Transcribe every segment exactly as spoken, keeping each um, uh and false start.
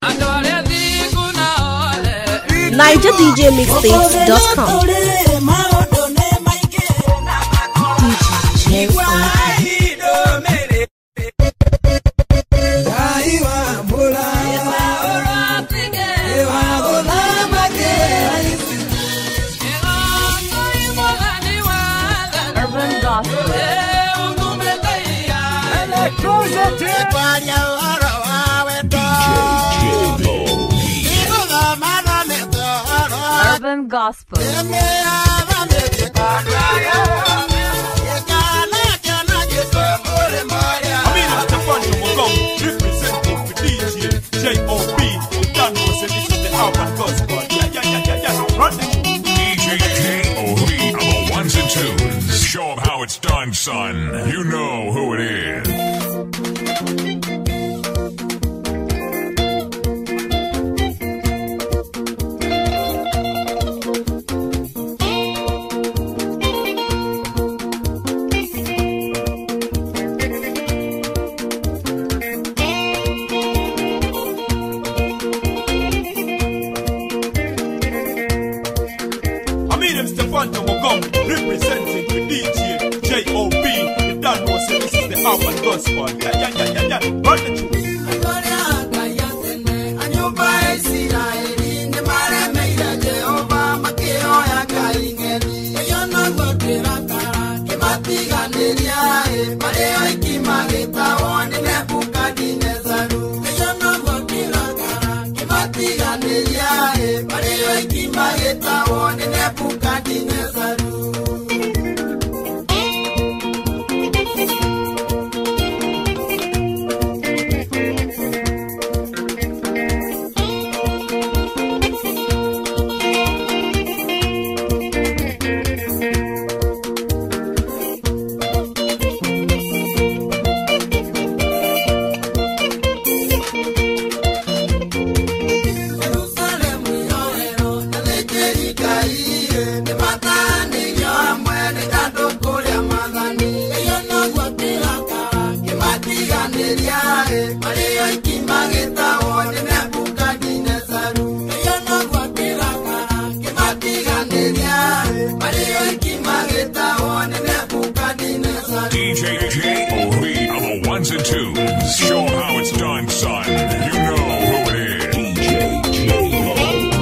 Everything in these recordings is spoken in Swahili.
Niger D J Mixtapes dot com. D J Urban Gospel. Urban Gospel. Representing for D J J O B. You don't know, so this is the Urban Gospel. Yeah, yeah, yeah, yeah, yeah. Run it. D J J O B on the ones and twos. Show them how it's done, son. You know who it is. Representing for D J J O B. You don't know, so this is the Urban Gospel. Yeah, yeah, yeah, yeah, yeah. Run the truth. D J J O B on the ones and twos. Show them how it's done, son. You know who it is. D J J O B.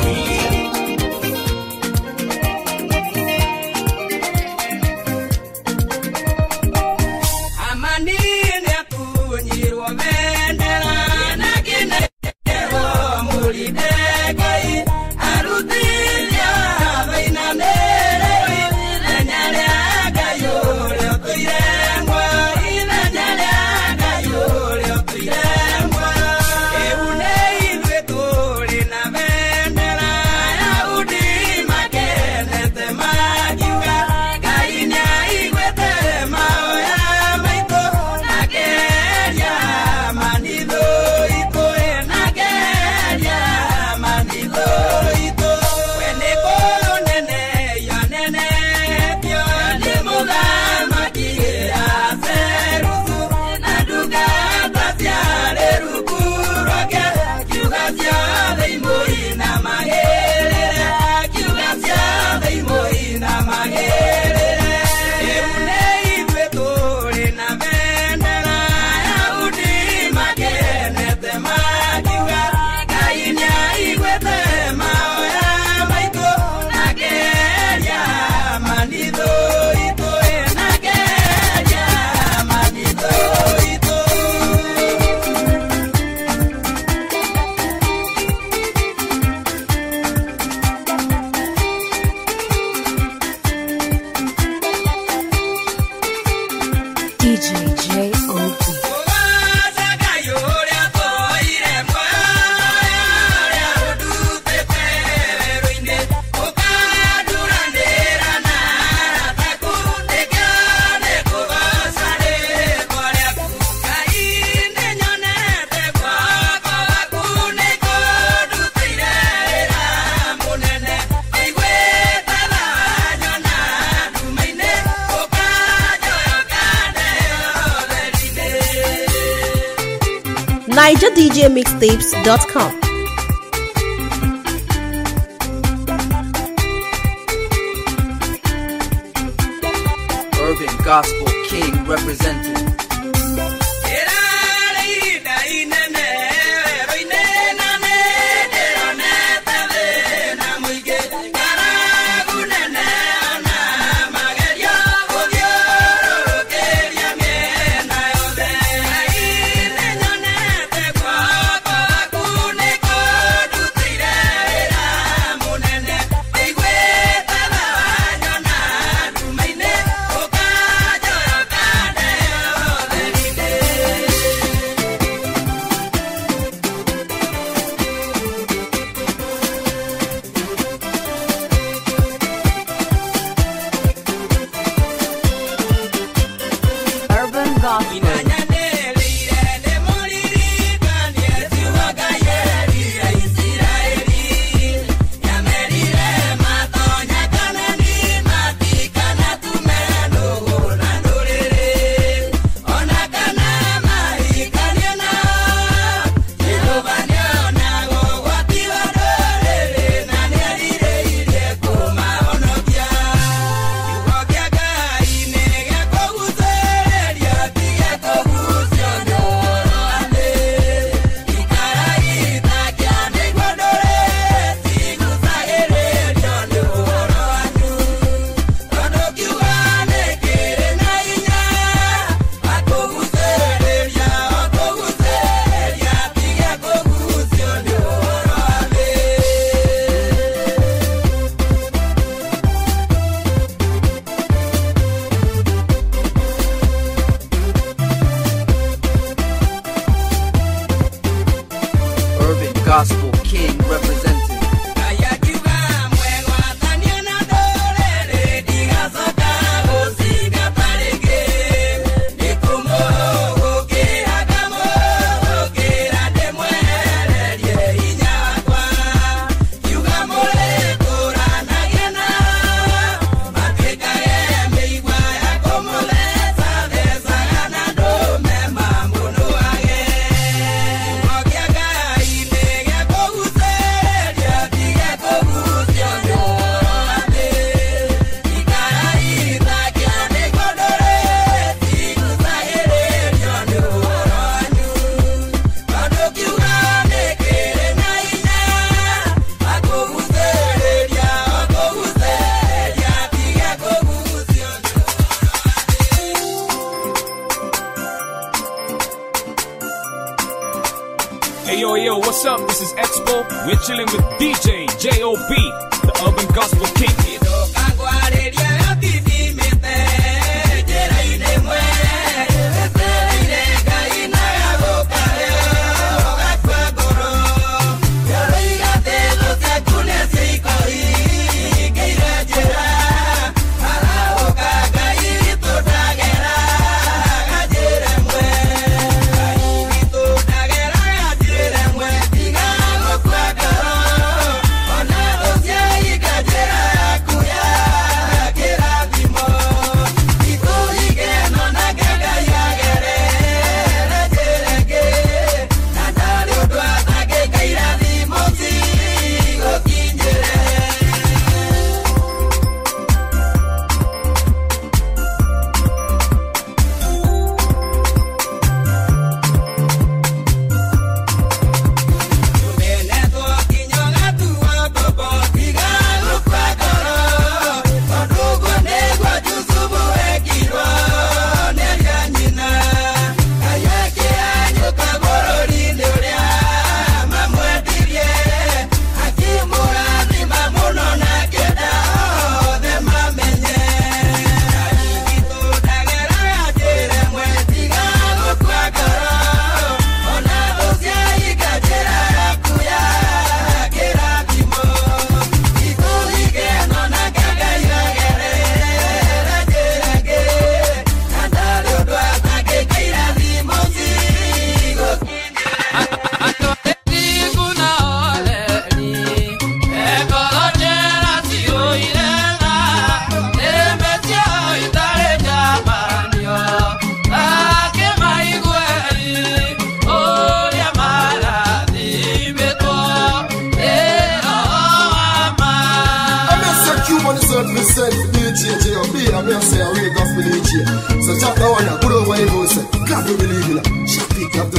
Niger D J Mixtapes dot com. Gospel King representing. Gospel King representing. Hey yo, yo, what's up? This is Expo. We're chilling with D J J O B, the Urban Gospel King. Ona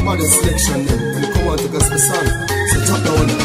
about the selection then when you come out to gospel song. So top the one.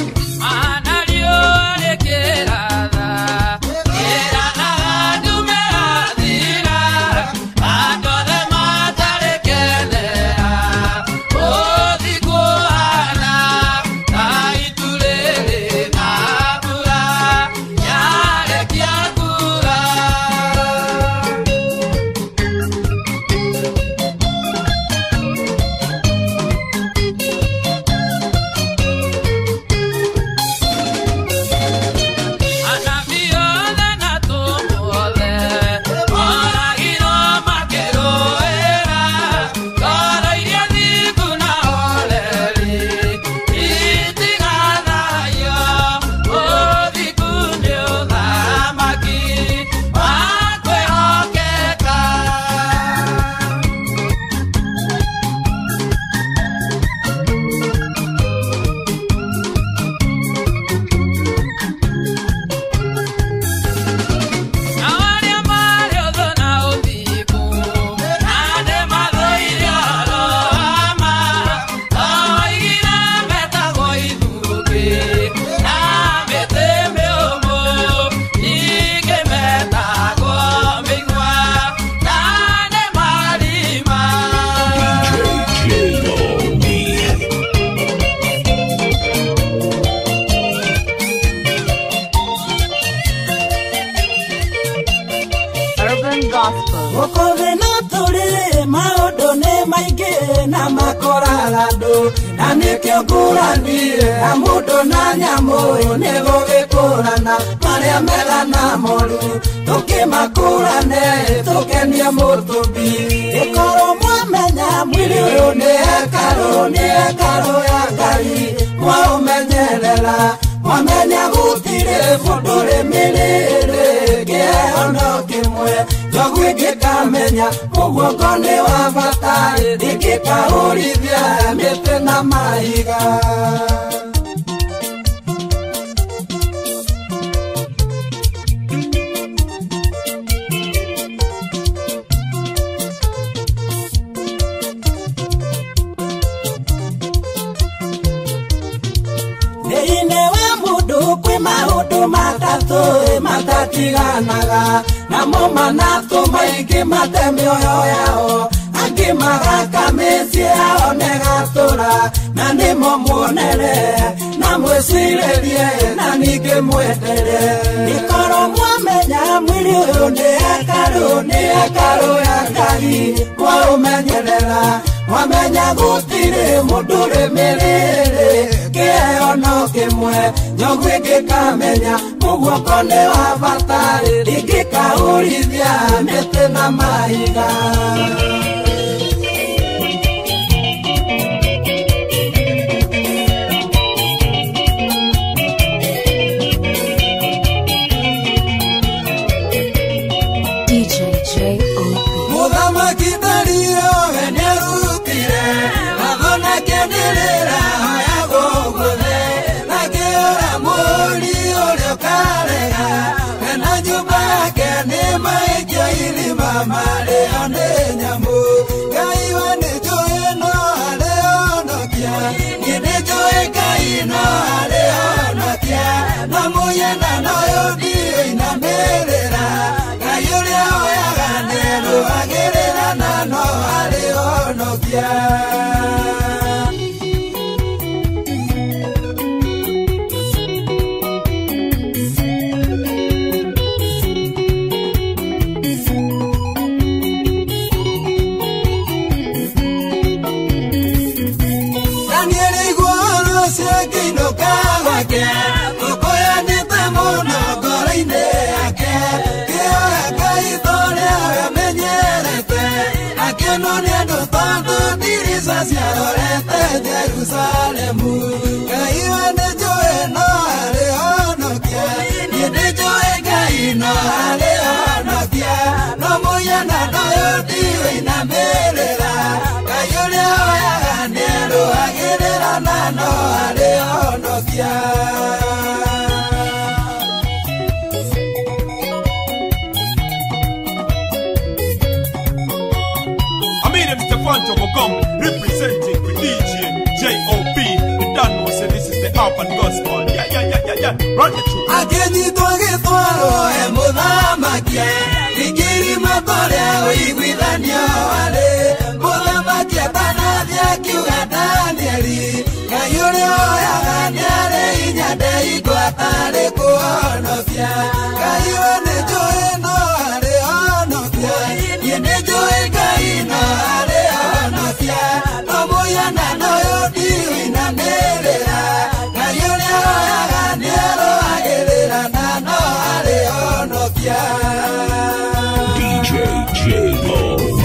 Mister Phantom will come representing for D J J O B. You don't know, say this is the urban gospel. Yeah, yeah, yeah, yeah, yeah. Run the truth. Akenyi toge twaro emudhamakia Ikiri matore uigwithanio wale Mudhamakia tanathia kiuga Danieli Kayure oyaga niare inyande igwatare kuonofia Kayure nejoe no are onofia Yene joe kai no are onofia Tomoya na no yodi inanerera Kayure oyaga niaro agerera na no are onofia D J J O B.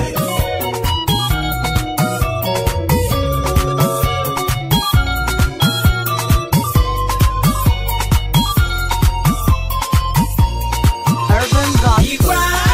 Urban Gospel.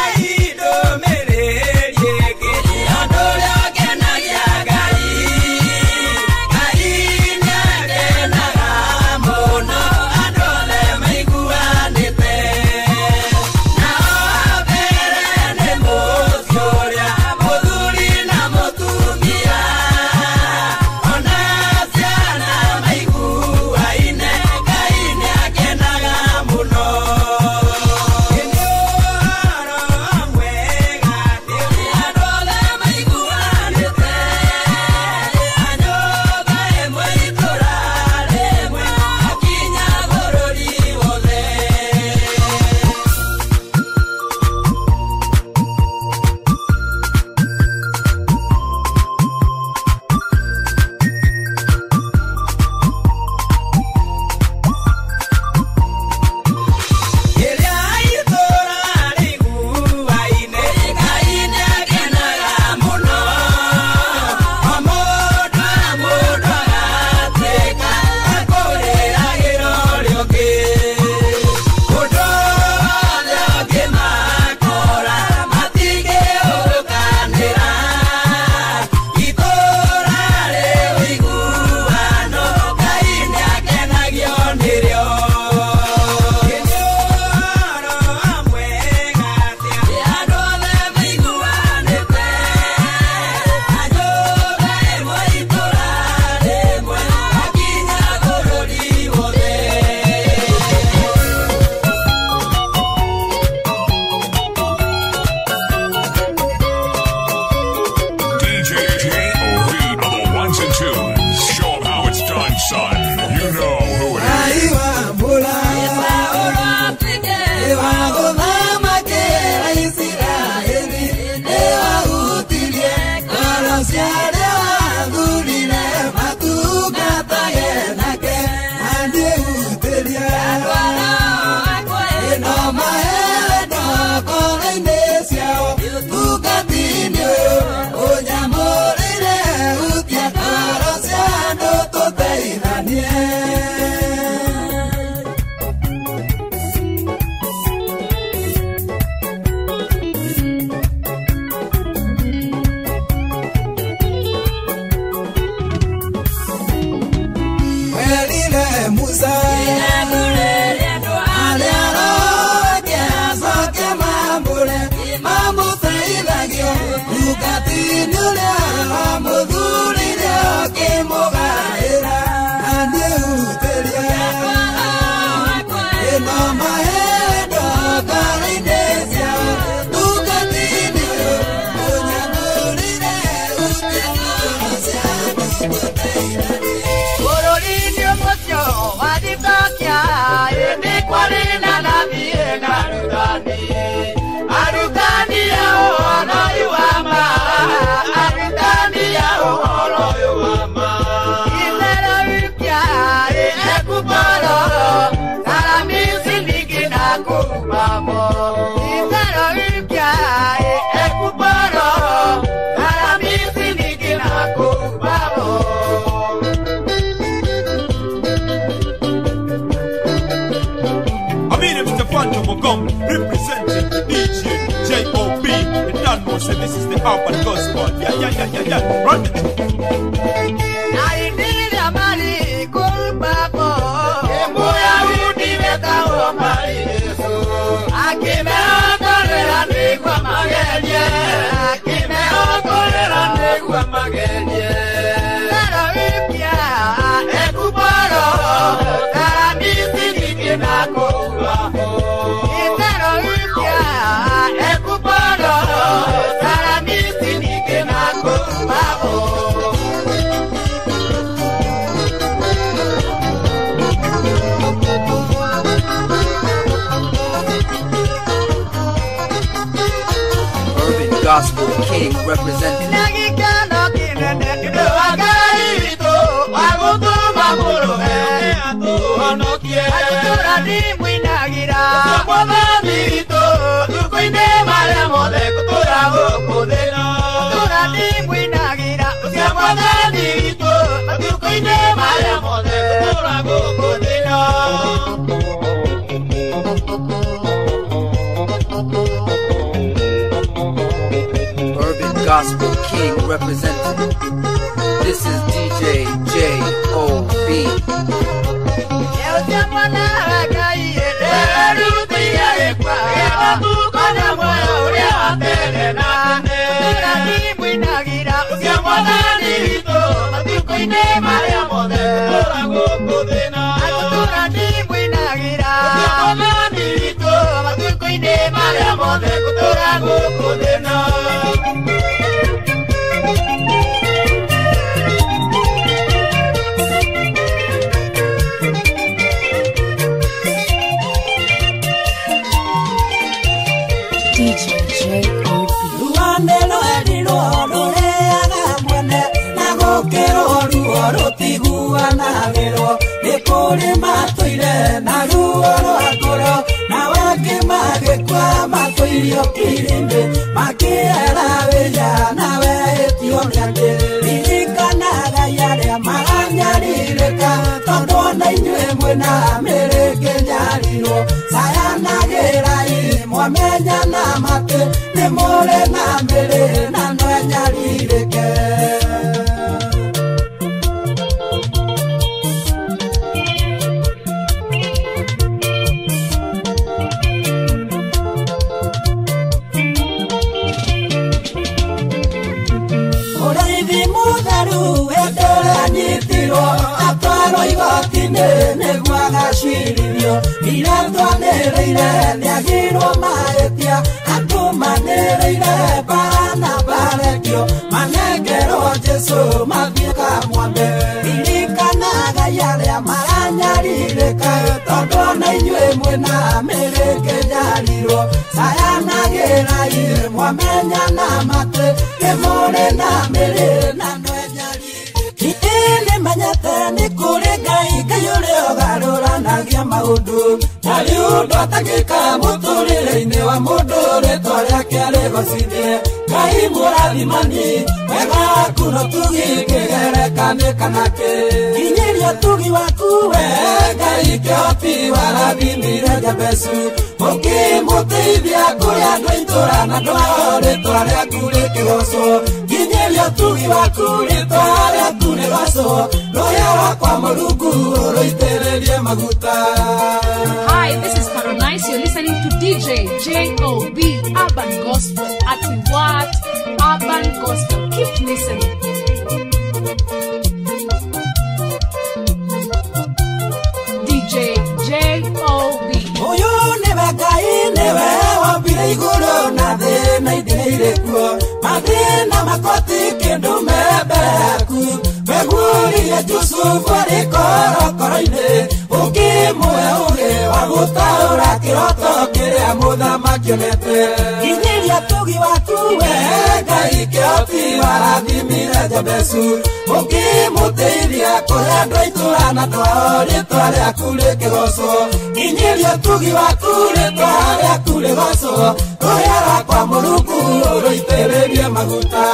Representing D J J O B. You don't know, say this is the urban gospel. Yeah, yeah, yeah, yeah, yeah. Run the truth. Magenie, Gospel King representing. Urban Gospel King representing. This is D J J O B. D J J O B. Luandelo edilo loreaga mwene nagokero ruo rutiguana gero nikuri matuire na ruo rwakoro na wake magekwa matuirio kirinde makiera wija nawe etio nyande irikanaga yare maranyarireka tondo na inywe mwena mereke nyariro sayanagera mwamenya na mate ne more na mbere na nwanyarireke Oreithi mutharu etore anyitiro atwaro igoti-inĩ nĩguo agacirithio iratwanĩrĩire nĩagirwo mahĩtia andũ manĩrĩire bara na barekio manengerwo Jesũ mathiĩ kamwambe iririkanaga arĩa maranyarirĩka tondũ na inyuĩ mwĩna mĩrĩngĩ nyarirwo sayanagĩrai mwamenya na matĩ nĩ mũrĩ na mĩrĩ na nwenyarirĩki nĩ menyete nĩ kũrĩ Ngai Ngai ũrĩa ũgarũranagia maũndũ na rĩu ndwatangĩka mũtũrĩre-inĩ wa mũndũ rĩtwa rĩake rĩgocithie Ngai mũrathimani wega waku no tũgĩkĩgerekanĩka nake kinyĩria ũtugi waku we Ngai kĩhoti warathimire Jabesu ũkĩmũteithia kũrĩa andũ aitũra na ndwao rĩtwa rĩaku rĩkĩgocwo kinyĩria ũtugi waku rĩtwa rĩaku rĩgocwo rũhĩa rwakwa Mũrungu rũitĩrĩrie maguta. Hi, this is Paradise. You're listening to D J J O B Urban Gospel. At what? Urban Gospel. Keep listening. D J J O B. Oyo never Ngai never wambire igũrũ na thĩ na ithirĩire kuo mathĩna makoti kĩndũ mbere yaku wegũrire Jusufu arĩ korokoro-inĩ ũkĩmũhe ũgĩ wa gũtaũra kĩroto kĩrĩa mũthamaki onete kinyĩria ũtugi waku we Ngai kĩhoti warathimire Jabesu ũkĩmũteithia kũrĩa andũ aitũra na ndwao rĩtwa rĩaku rĩkĩgocwo kinyĩria ũtugi waku rĩtwa rĩaku rĩgocwo rũhĩa rwakwa Mũrungu rũitĩrĩrie maguta.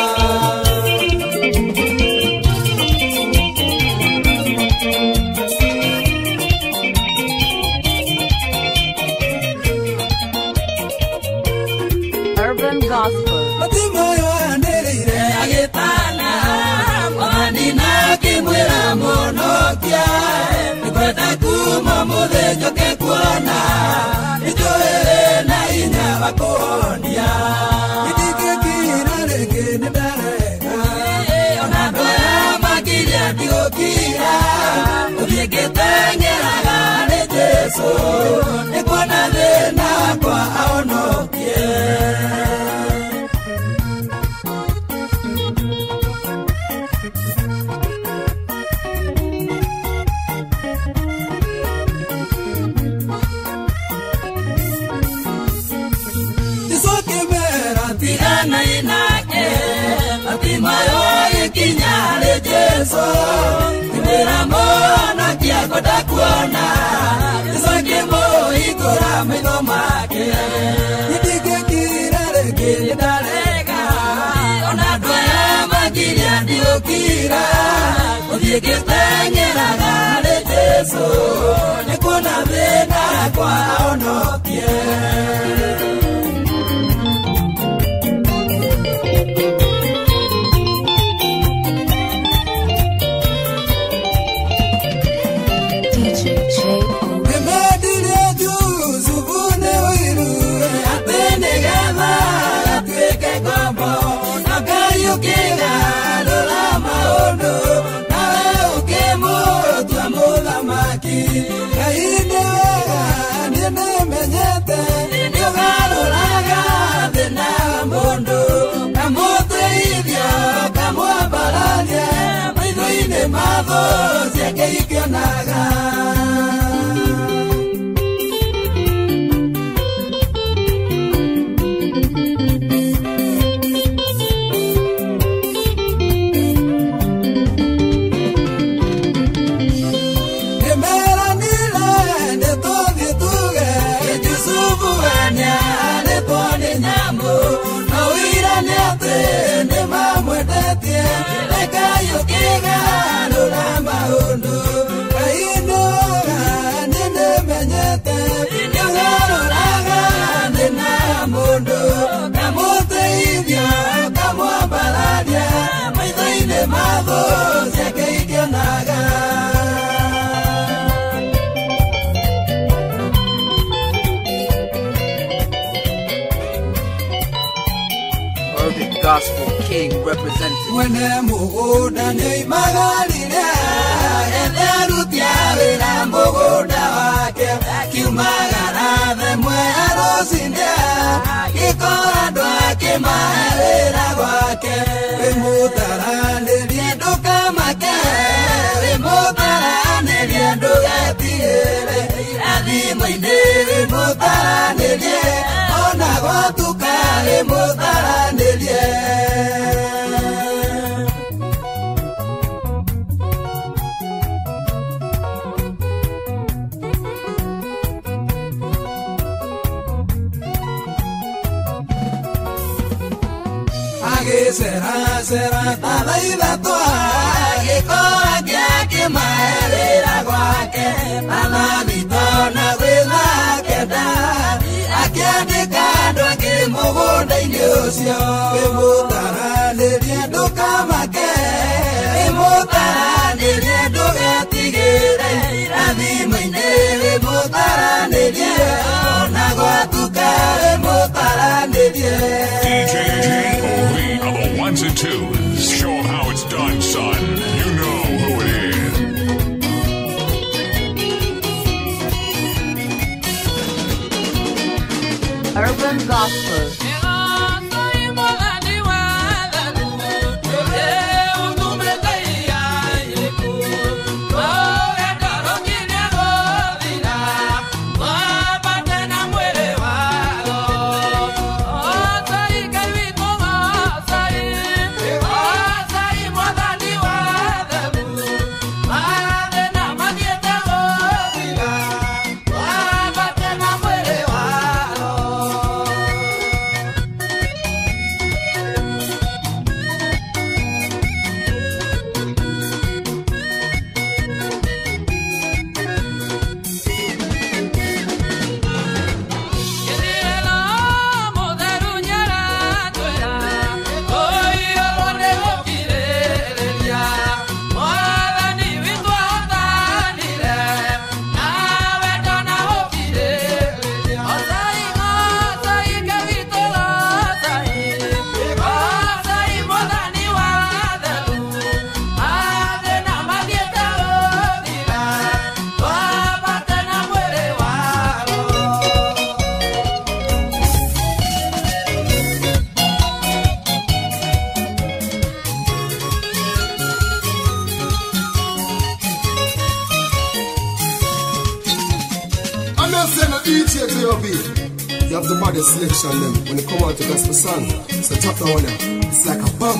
Urban Gospel. Matimoyo anĩrĩire agĩtana mwanina akĩmwĩra mũnokia nĩkwenda kuma mũthĩ njoke kuona nĩtũĩ na hinya wa kũhonia itingĩkira rĩngĩ nĩndarega ona andũ aya makĩria ndigũkira gũthiĩ ngĩteng'eraga nĩ Jesũ nĩkuona thĩna wakwa ahonokie. Yesu Nimira mwana kia kota kuona Nisake mo ikura mito make Nidike kirare kiri darega Ona doya makiri andi okira Udike tengera gare Yesu Nikuna vena kwa onokie Mavo se que ikionaga Nemera nile de todo tuge Yusufu anya de pone nyambo no ira nete ne mamwetetie le kayo kega Lama undo, kaino nene menyete, yungaro raga nena mundo, kamote idia, kamwa baladia, maithaine mavo, seke ikionaga. Urban Gospel King representing. Mwene mugoda ni magalile, ete rutia vila mugoda wake, kiumagara de mwero sinde, kikora doake maelera wake, vimutara niliendo kamake, vimutara niliendo gatiere, adimo ine vimutara nilie, ona gotuka vimutara nilie. Será, será, tada y la toa, que coa que aquí maelera guaque, tada vitona huila que da, aquí adicando aquí mogona ilusio, que mutará neriendo camaque, que mutará neriendo gatiguere, la dima y neve mutará neriendo, naguatuca mutará neriendo. D J J O B of the ones and twos. Show 'em how it's done, son. You know who it is. Urban Gospel. D J J O B, you have the maddest selection them when you come out to gospel song. So top down on you, it's like a bomb.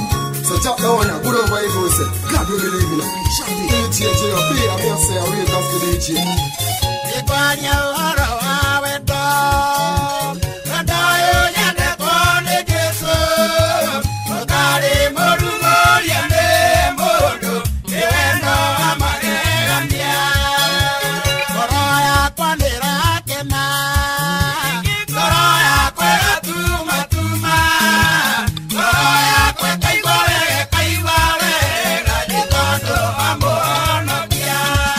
So top down now, good over evil say, God we believe in it. D J J O B, I'm here say, I real dance to D J. Ipanya oro awe do, kadayo nyande kone Jesu, okari moru mori ande moru, iwendo amaregania, koroya kwanira kena, koroya kwe atuma tuma, koroya kwe kaibare kaibare, gajitondo amono kia.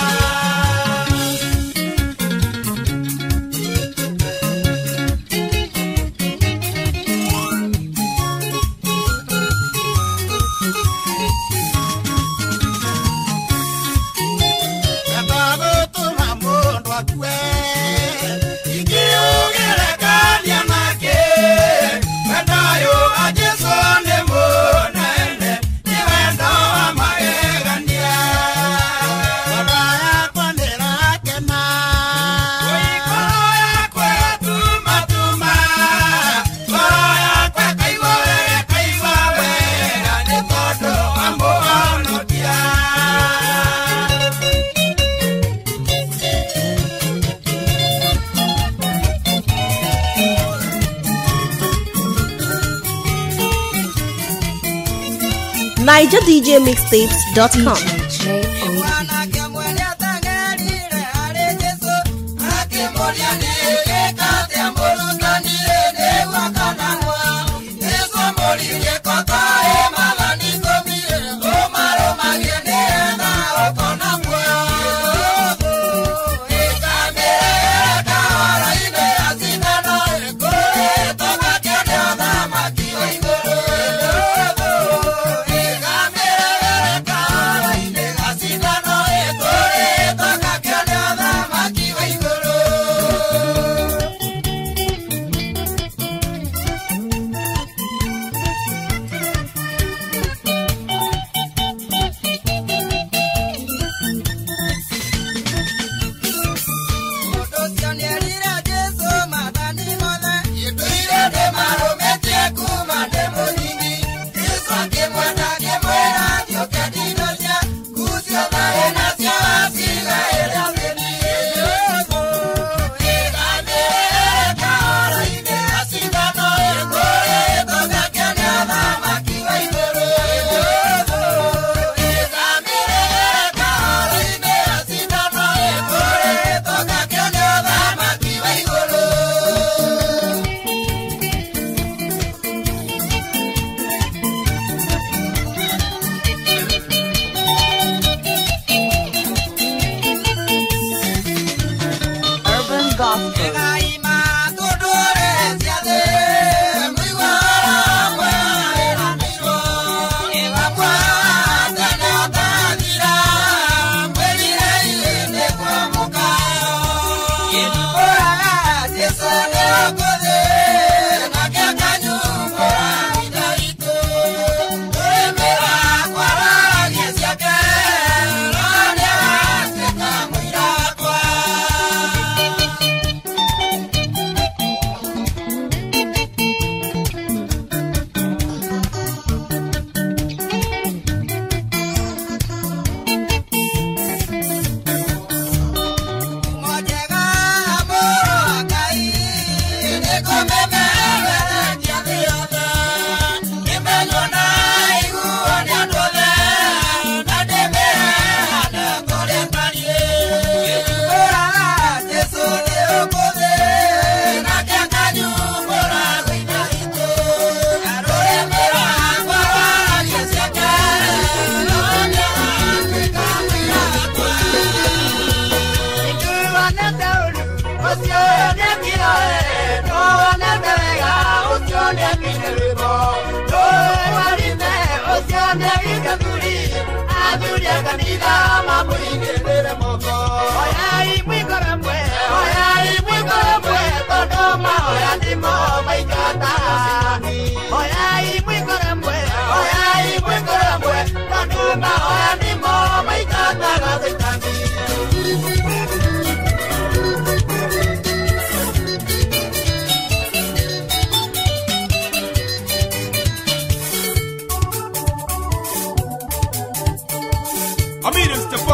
Niger D J Mixtapes dot com.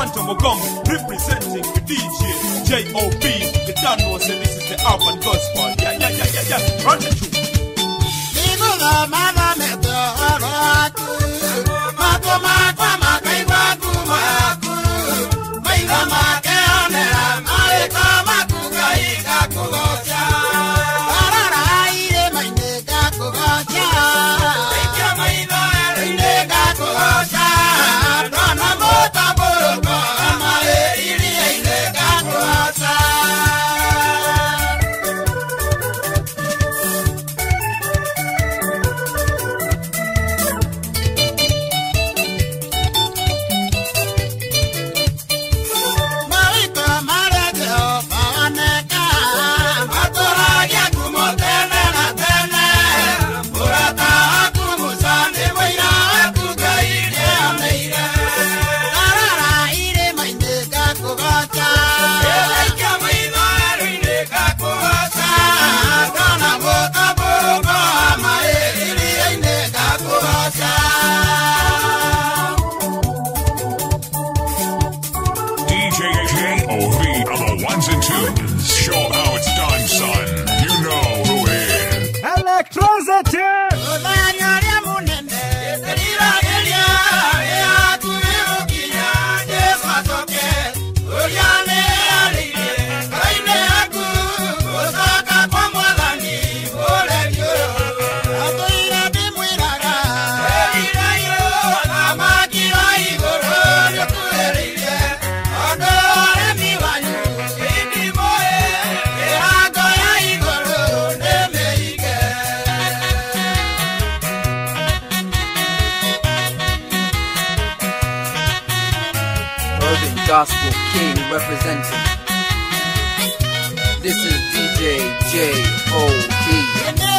Santa Mogong, representing the D J J O B. The Dan knows that this is the urban gospel. Yeah, yeah, yeah, yeah, yeah. Run the tune. Gospel King representing. This is D J J O B.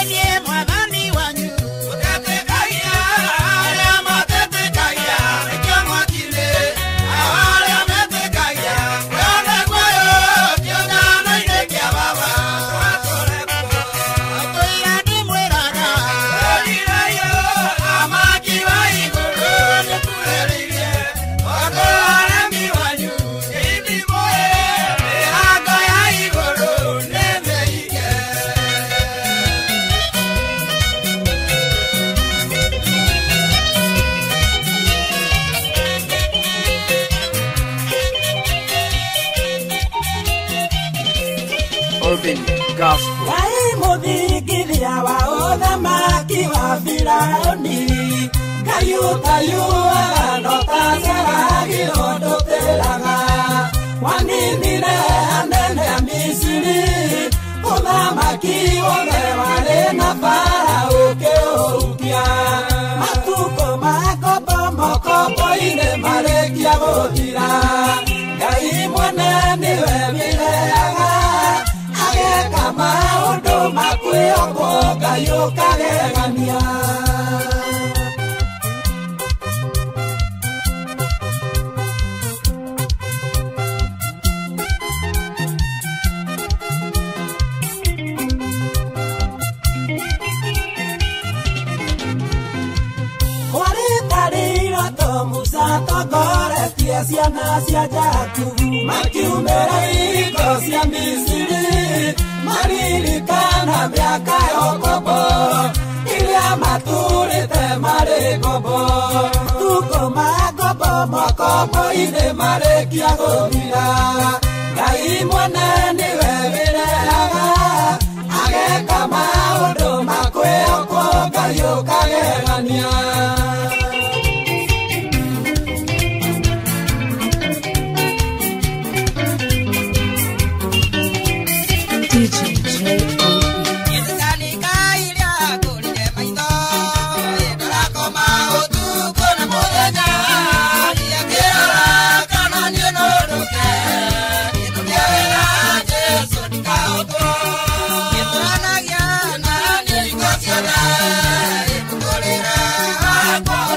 Urban Gospel. Ciana cia Jakubu makiumĩra iko cia Misiri maririkana mĩaka yokobo iria matũrĩte marĩ ngombo tuko makombo mokombo-inĩ marĩkia gũthira Ngai mwene nĩwe wĩrehaga ageka maũndũ makwĩhokwo Ngai ũkagegania. D J J O B. Bye.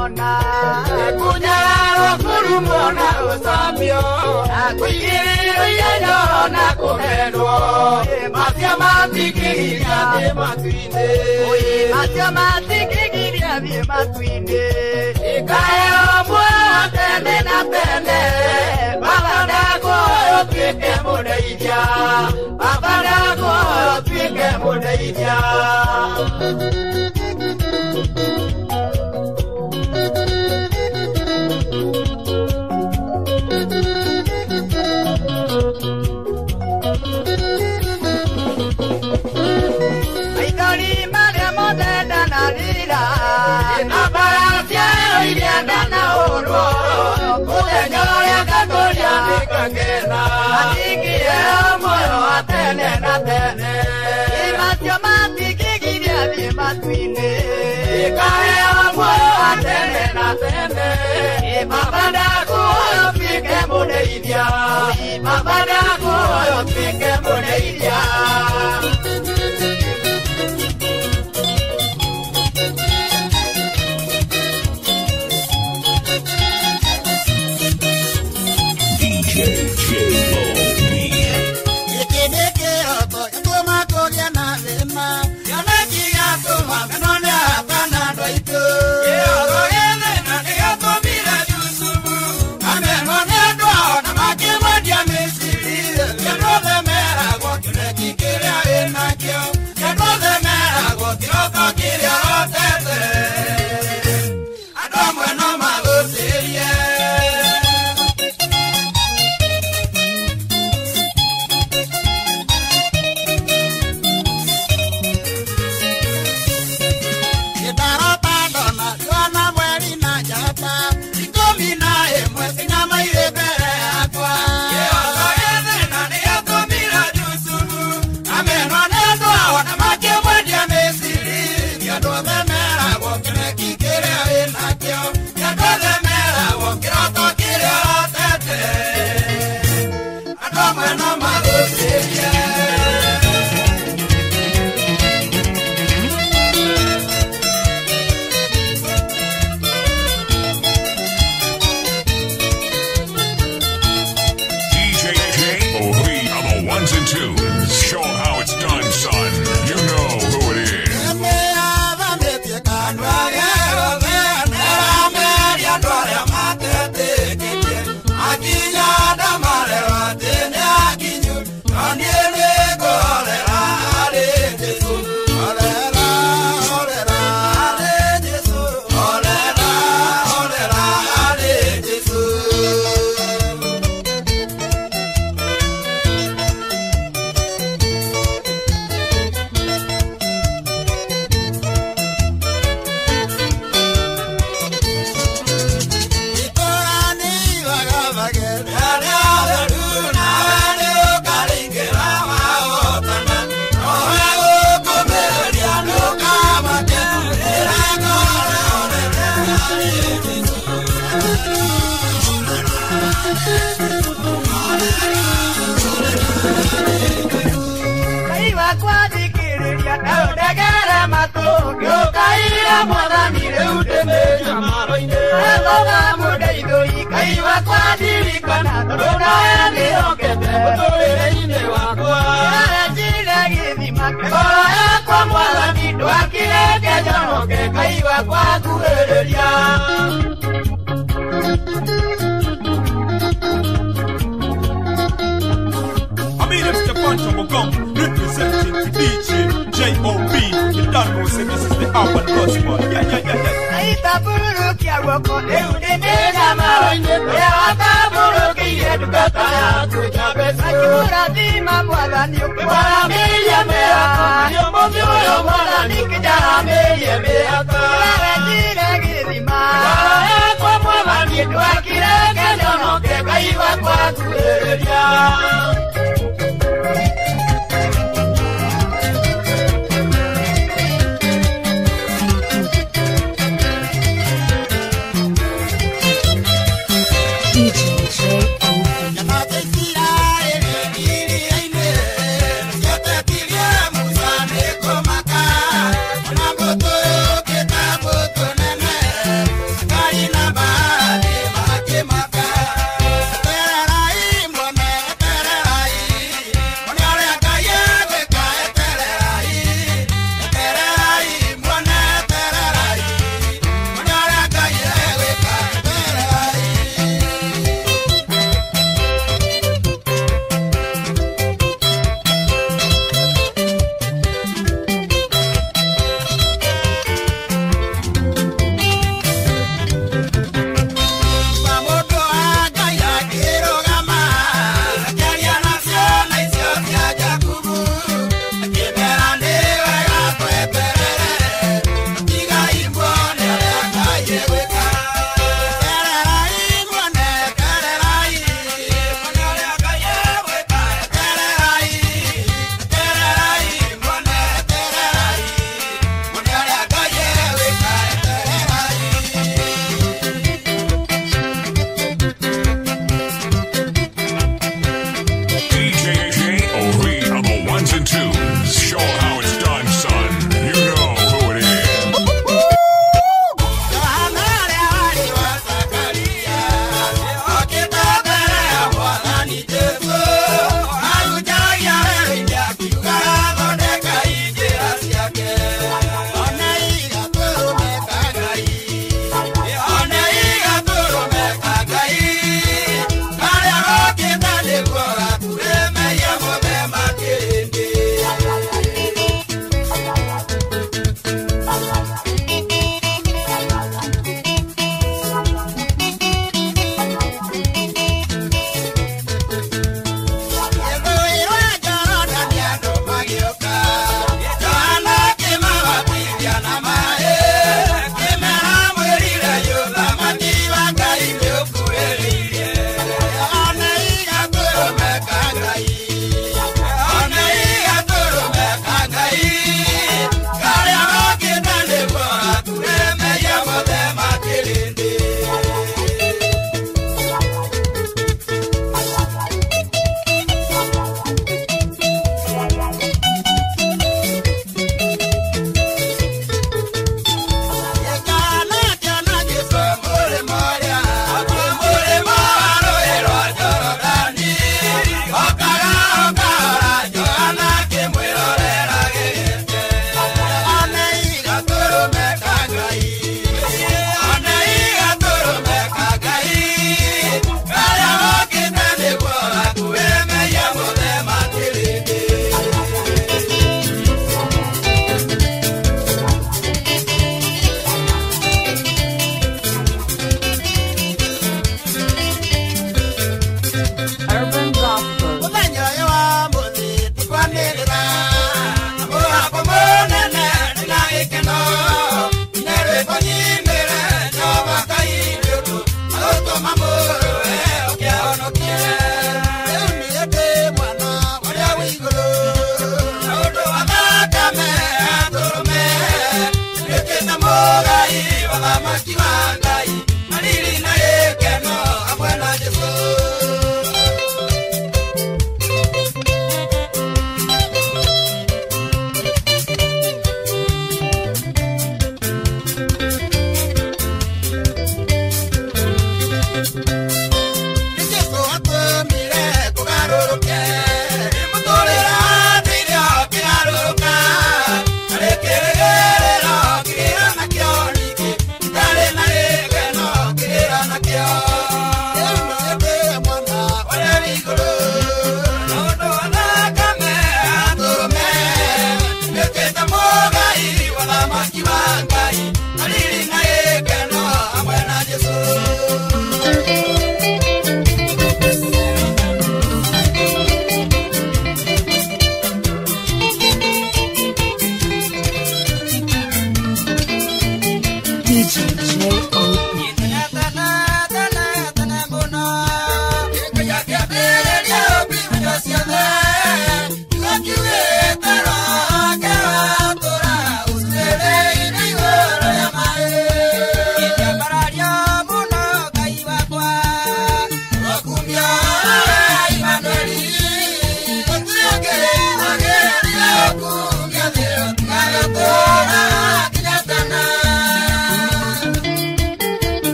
mona kunyara kurumona usambio akuyiru yona kumeno matia matiki ya matwinde oye matia matiki ya matwinde ikayo mwa tende na tende baba ndako twike mudeija baba ndako twike mudeija Aikari mare modena na lira na baratia ilianda na oro kudenyoya kagoria nikangena atiki ya moyo atene na tene imatio matiki giria di matwine ikaya moyo atene na tene imabanda ko pike mudeidya imabanda ko pike mudeidya representing the D J J O B. You don't know, say this is the Urban Gospel. Yeah, yeah, yeah, yeah. Come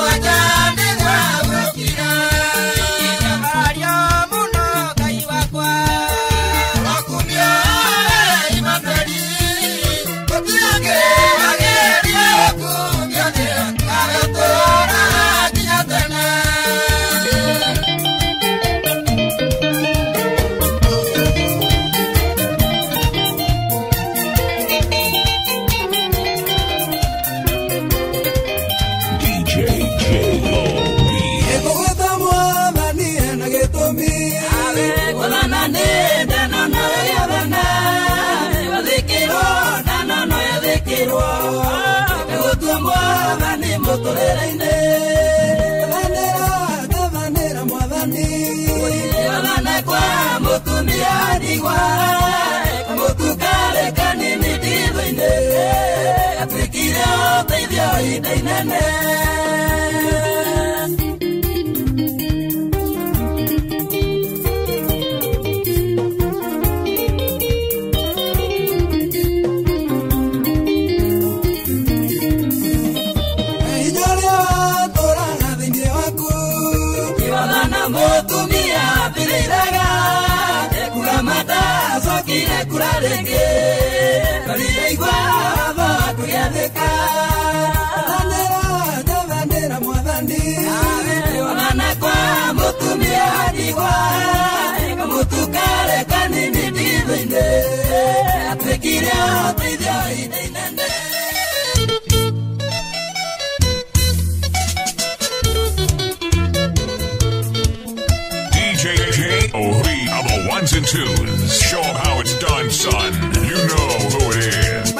D J J O B of the ones and twos. Show them how it's done, son. You know who it is.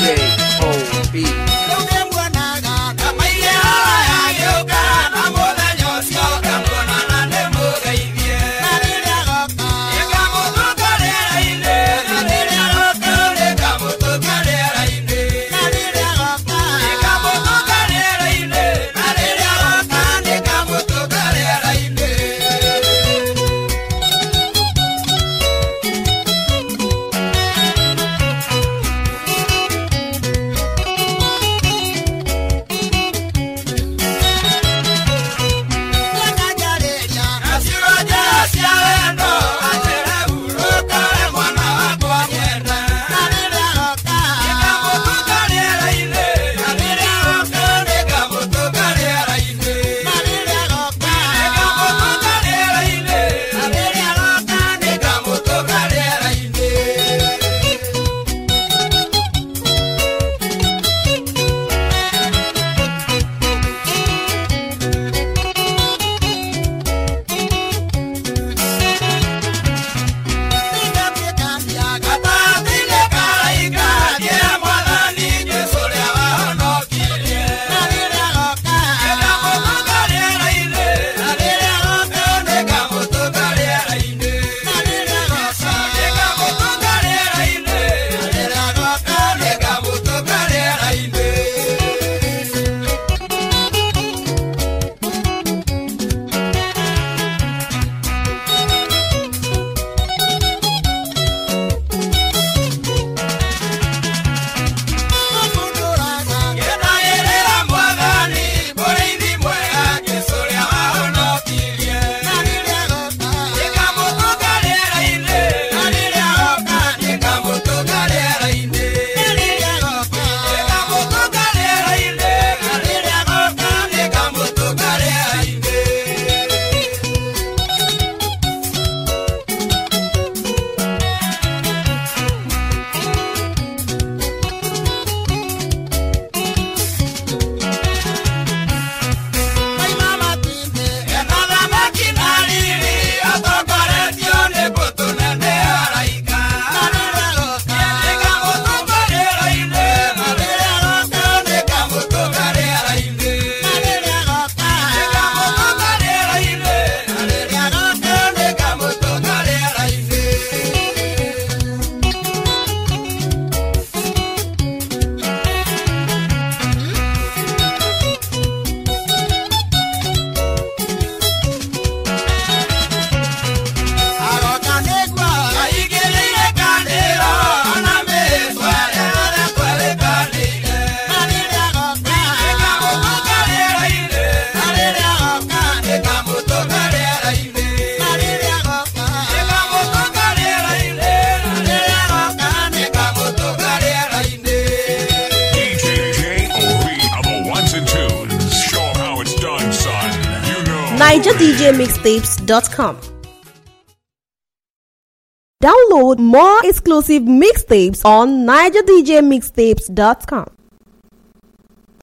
J O B. Niger D J Mixtapes dot com. Download more exclusive mixtapes on Niger D J Mixtapes dot com.